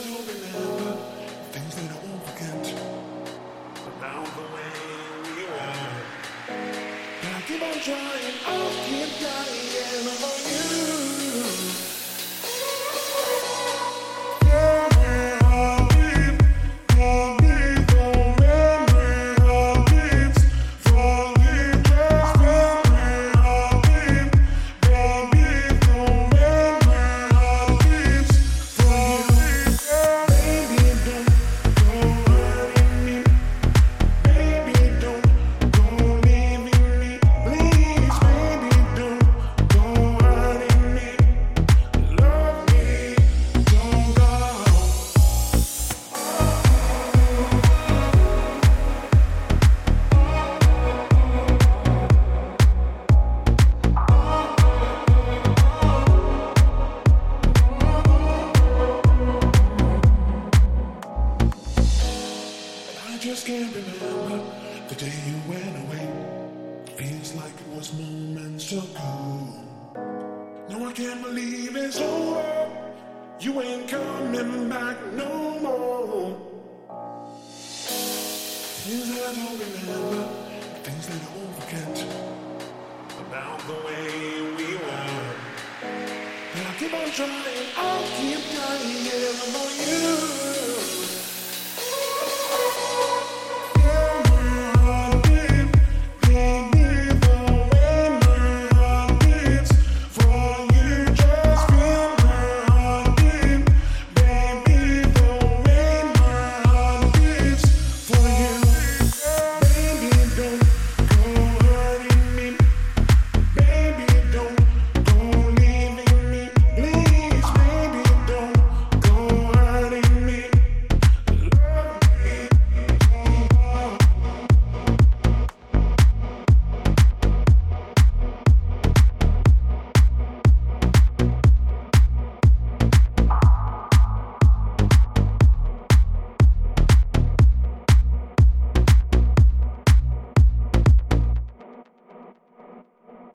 don't remember, things that I won't forget about the way we were. And I keep on trying, I'll keep trying for you. Just can't remember the day you went away. Feels like it was moments ago. No, I can't believe it's over. You ain't coming back no more. Things that I don't remember, things that I won't forget about the way we were. And I keep on trying, I'll keep trying for you.